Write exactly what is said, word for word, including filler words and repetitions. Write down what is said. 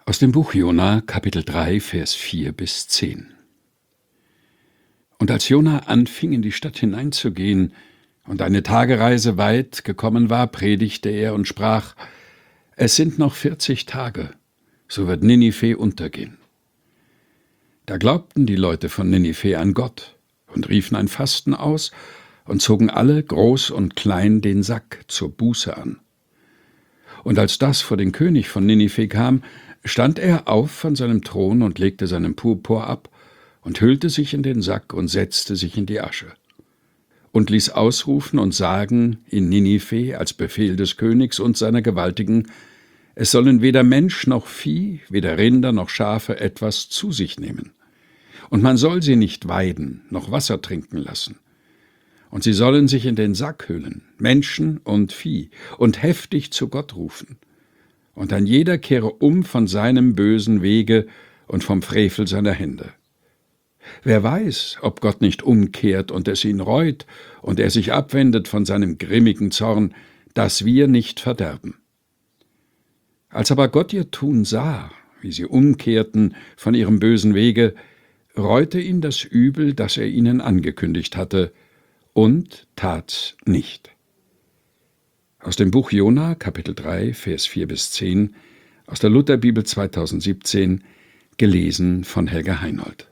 Aus dem Buch Jona, Kapitel drei, Vers vier bis zehn. Und als Jona anfing, in die Stadt hineinzugehen und eine Tagereise weit gekommen war, predigte er und sprach: Es sind noch vierzig Tage, so wird Ninive untergehen. Da glaubten die Leute von Ninive an Gott und riefen ein Fasten aus und zogen alle, groß und klein, den Sack zur Buße an. Und als das vor den König von Ninive kam, stand er auf von seinem Thron und legte seinen Purpur ab und hüllte sich in den Sack und setzte sich in die Asche und ließ ausrufen und sagen in Ninive als Befehl des Königs und seiner Gewaltigen: Es sollen weder Mensch noch Vieh, weder Rinder noch Schafe etwas zu sich nehmen. Und man soll sie nicht weiden, noch Wasser trinken lassen. Und sie sollen sich in den Sack hüllen, Menschen und Vieh, und heftig zu Gott rufen. Und ein jeder kehre um von seinem bösen Wege und vom Frevel seiner Hände. Wer weiß, ob Gott nicht umkehrt und es ihn reut und er sich abwendet von seinem grimmigen Zorn, dass wir nicht verderben. Als aber Gott ihr Tun sah, wie sie umkehrten von ihrem bösen Wege, reute ihn das Übel, das er ihnen angekündigt hatte, und tat's nicht. Aus dem Buch Jona, Kapitel drei, Vers vier bis zehn, aus der Lutherbibel zweitausendsiebzehn, gelesen von Helga Heinold.